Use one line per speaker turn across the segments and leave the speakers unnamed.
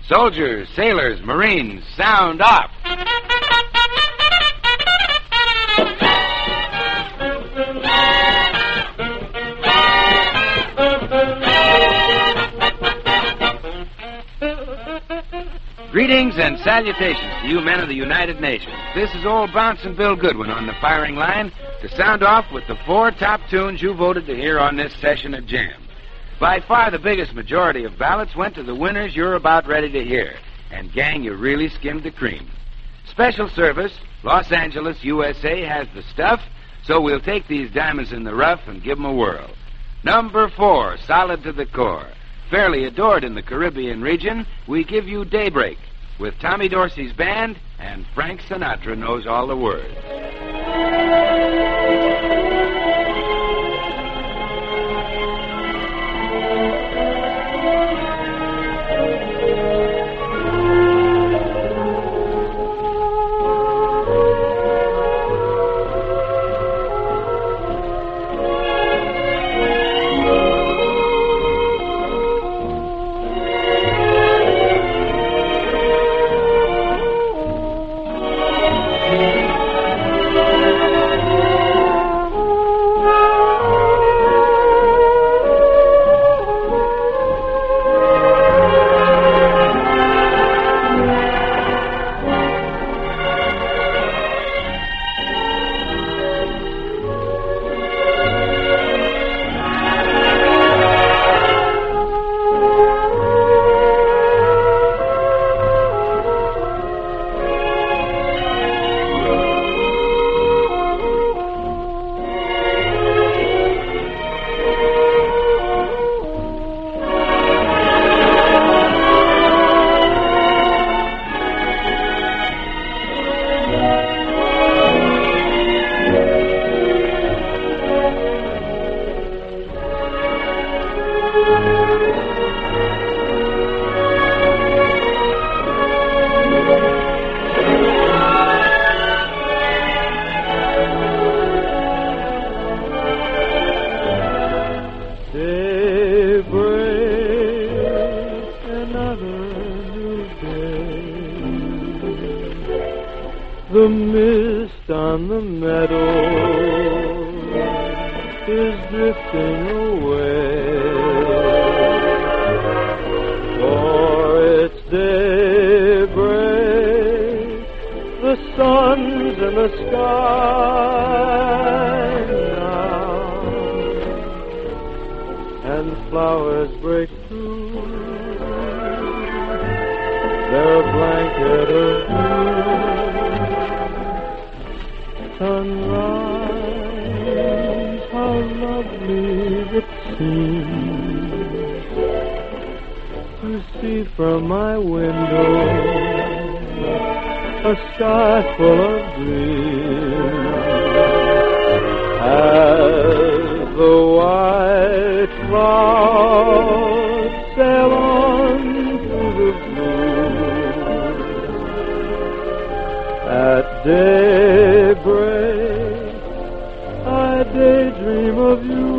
Soldiers, sailors, Marines, sound off. Greetings and salutations to you men of the United Nations. This is old Bouncin' Bill Goodwin on the firing line to sound off with the 4 top tunes you voted to hear on this session of Jam. By far the biggest majority of ballots went to the winners you're about ready to hear. And, gang, you really skimmed the cream. Special Service, Los Angeles, USA, has the stuff, so we'll take these diamonds in the rough and give them a whirl. Number 4, solid to the core. Fairly adored in the Caribbean region, we give you Daybreak with Tommy Dorsey's band, and Frank Sinatra knows all the words.
The mist on the meadow is drifting away, for it's daybreak, the sun's in the sky now, and flowers break through their blanket of blue. Sunrise, how lovely it seems to see from my window a sky full of dreams. As the white clouds sail on through the blue, at daybreak I daydream of you.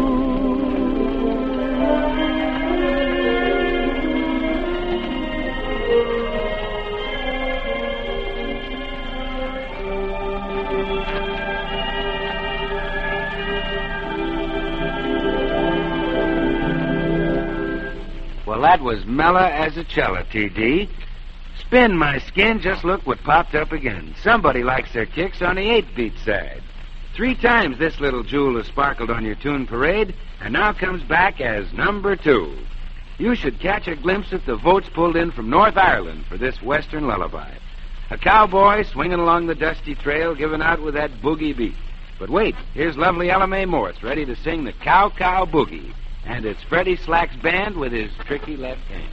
Well, that was mellow as a cello, T.D. Spin my skin, just look what popped up again. Somebody likes their kicks on the 8-beat side. 3 times this little jewel has sparkled on your tune parade, and now comes back as number 2. You should catch a glimpse at the votes pulled in from North Ireland for this western lullaby. A cowboy swinging along the dusty trail, giving out with that boogie beat. But wait, here's lovely Ella Mae Morse ready to sing the Cow Cow Boogie. And it's Freddie Slack's band with his tricky left hand.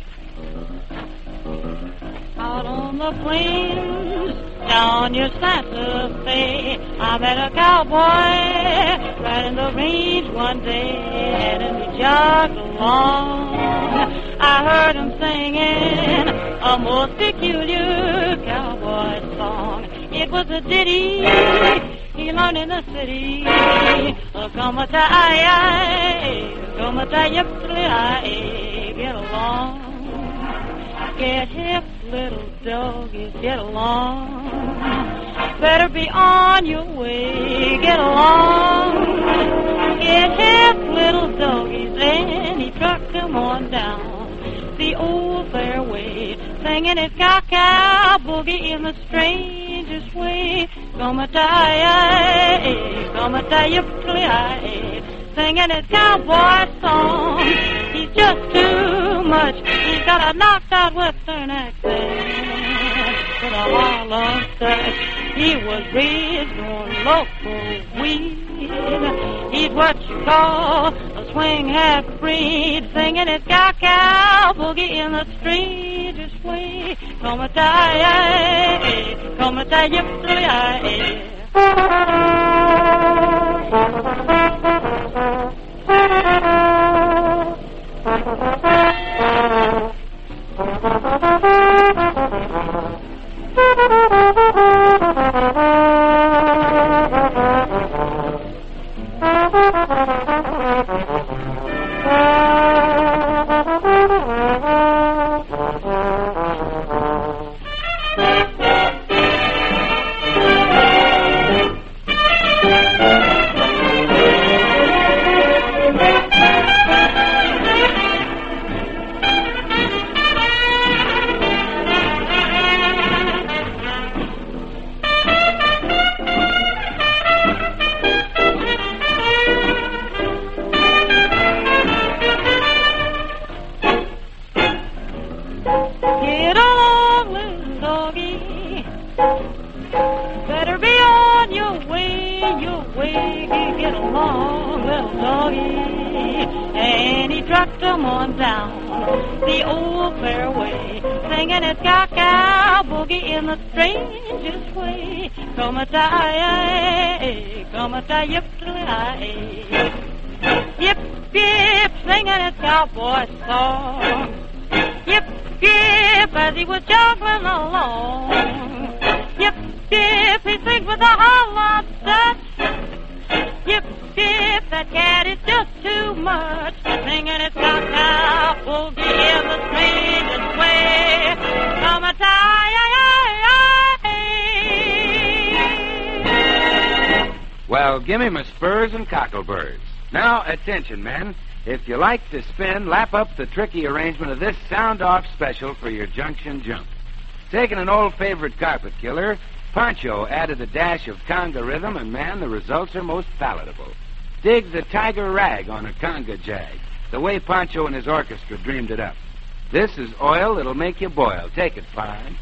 Out on the plains, down near Santa Fe, I met a cowboy riding the range one day, and as he jogged along, I heard him singing a most peculiar cowboy song. It was a ditty he learned in the city. Come a tie, get along. Get hip, little doggies, get along. Better be on your way, get along. Get hip, little doggies, and he trucked them on down the old fairway, singing his cow-cow boogie in the strangest way. Come-a-tie, singing his cowboy song. He's just too much. He's got a knocked-out western accent with a Harlem touch. He was raised on local weed. He's what you call a swing half-breed, singing his cow-cow boogie in the strangest way. Come-a-tie, Get along, little doggy. Better be on your way, get along, little doggy. And he trucked them on down the old fairway, singing his cow-cow boogie in the strangest way. Come-a-tie, yip, yip, singing his cowboy song. Yip, yip, as he was juggling along. Yip, yip, he sings with a hollow touch. Yip, yip, that cat is just too much. Singing his cow-cow boogie in the strangest way. Come-a-tie.
Well, gimme my spurs and cockleburs. Now, attention, men. If you like to spin, lap up the tricky arrangement of this sound-off special for your junction jump. Taking an old favorite carpet killer, Pancho added a dash of conga rhythm, and, man, the results are most palatable. Dig the tiger rag on a conga jag, the way Pancho and his orchestra dreamed it up. This is oil that'll make you boil. Take it, Pancho.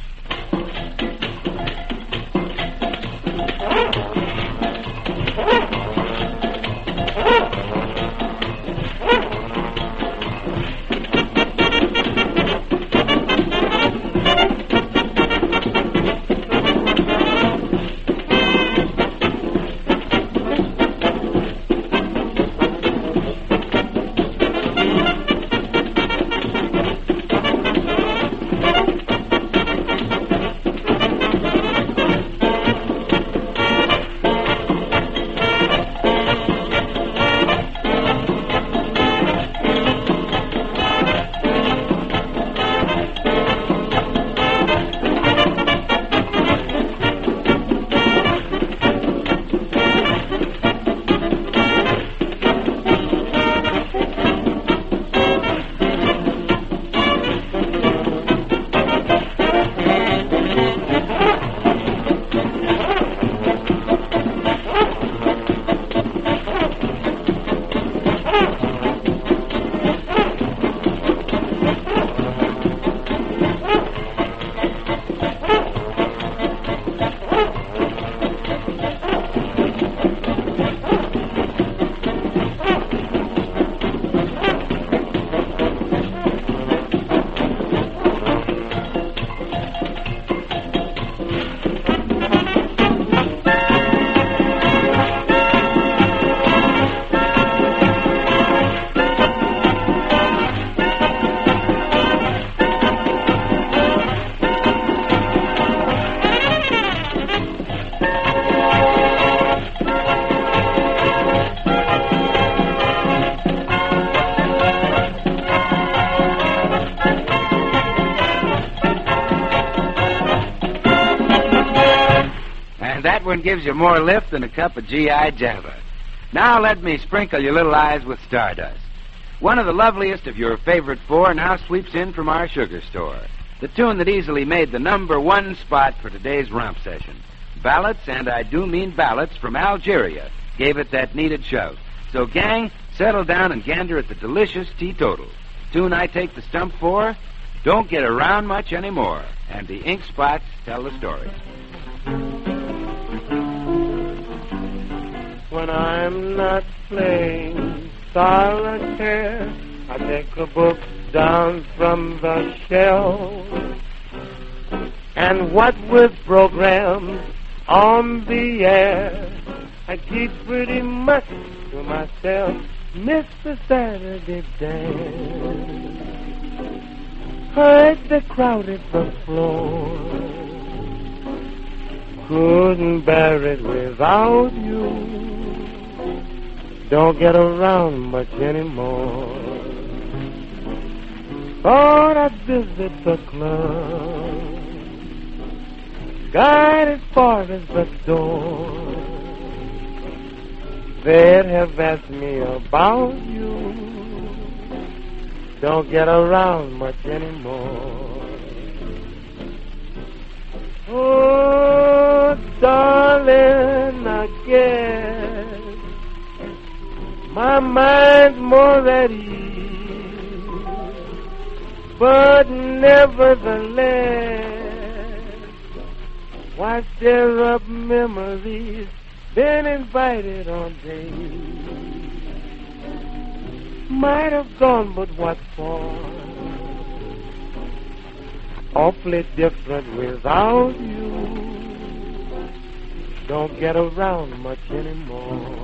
And that one gives you more lift than a cup of GI Java. Now let me sprinkle your little eyes with stardust. One of the loveliest of your favorite four now sweeps in from our sugar store. The tune that easily made the #1 spot for today's romp session. Ballads, and I do mean ballads, from Algeria gave it that needed shove. So, gang, settle down and gander at the delicious teetotal. Tune I take the stump for, Don't Get Around Much Anymore, and the ink spots tell the story.
When I'm not playing solitaire, I take a book down from the shelf, and what with programs on the air, I keep pretty much to myself. Mr. Saturday Dance, heard they crowded the floor, couldn't bear it without you. Don't get around much anymore. Thought I'd visit the club, got as far as the door. They'd have asked me about you. Don't get around much anymore. Oh, darling, I guess my mind's more at ease, but nevertheless, why stir up memories, been invited on days, might have gone, but what for? Awfully different without you. Don't get around much anymore.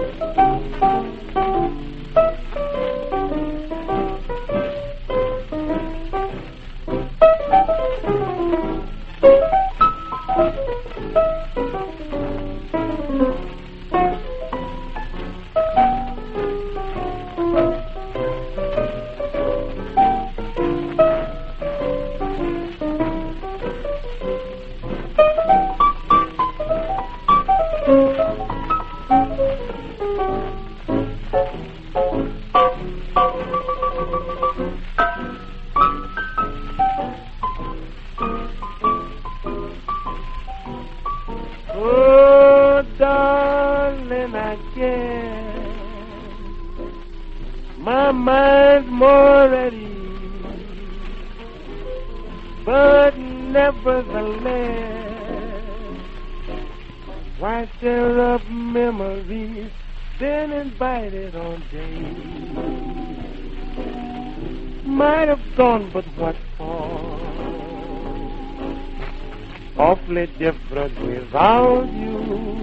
Oh, darling, I guess my mind's more at ease, but nevertheless, why stir up memories, been invited on days, might have gone, but what for? Awfully different without you.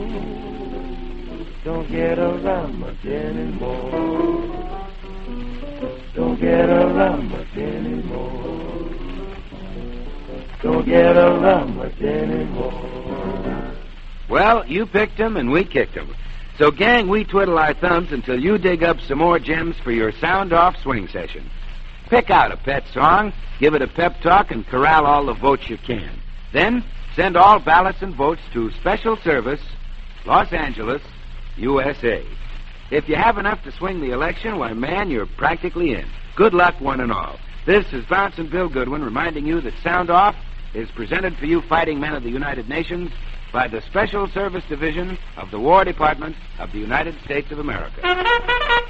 Don't get around much anymore. Don't get around much anymore. Don't get around much anymore.
Well, you picked 'em and we kicked 'em. So, gang, we twiddle our thumbs until you dig up some more gems for your sound-off swing session. Pick out a pet song, give it a pep talk, and corral all the votes you can. Then send all ballots and votes to Special Service, Los Angeles, USA. If you have enough to swing the election, why, man, you're practically in. Good luck, one and all. This is Bouncin' Bill Goodwin reminding you that Sound Off is presented for you fighting men of the United Nations by the Special Service Division of the War Department of the United States of America.